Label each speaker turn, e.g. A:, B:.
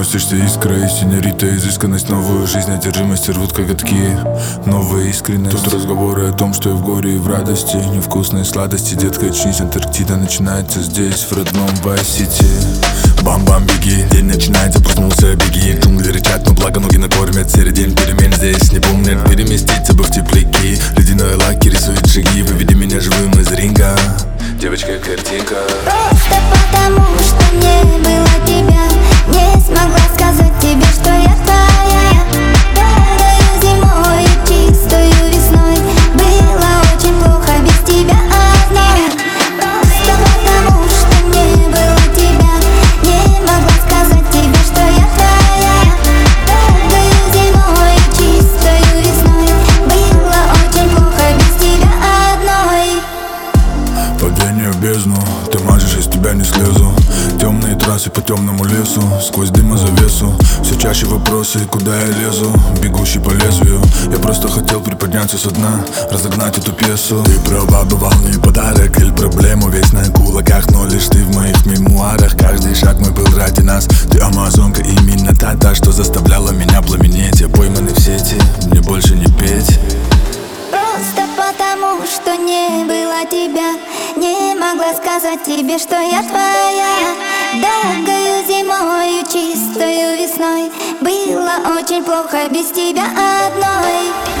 A: Просишься искрой, синьорита, изысканность, новую жизнь, одержимость рвут коготки, новая искренность. Тут разговоры о том, что и в горе, и в радости, невкусные сладости. Детка, очнись, Антарктида начинается здесь, в родном Вайс-Сити. Бам-бам, беги, день начинается, проснулся, беги. Джунгли рычат, но благо ноги накормят. Серый день перемен здесь не помнят. Переместиться бы в тепляки, ледяной лаки рисует шаги. Выведи меня живым из ринга, девочка, картинка.
B: Просто потому, что не было тебя, не смогла сказать тебе, что я твоя. Падаю зимой и чистую весной, было очень плохо без тебя одной. Просто потому, что не было тебя, не могла сказать тебе, что я твоя. Падаю зимой и чистую весной, было очень плохо без тебя одной.
A: Падение в бездну, ты мажешь, из тебя не слезу. Темные трассы по темному лесу, сквозь дым и завесу. Все чаще вопросы, куда я лезу, бегущий по лезвию. Я просто хотел приподняться со дна, разогнать эту пьесу. Ты права, бывал не подарок или проблему, весь на кулаках, но лишь ты в моих мемуарах. Каждый шаг мой был ради нас. Ты амазонка, именно та, что заставляла меня пламенеть. Я пойманный в сети, мне больше не петь.
B: Просто потому, что не было тебя, не могла сказать тебе, что я твоя. Долгою зимою, чистою весной, было очень плохо без тебя одной.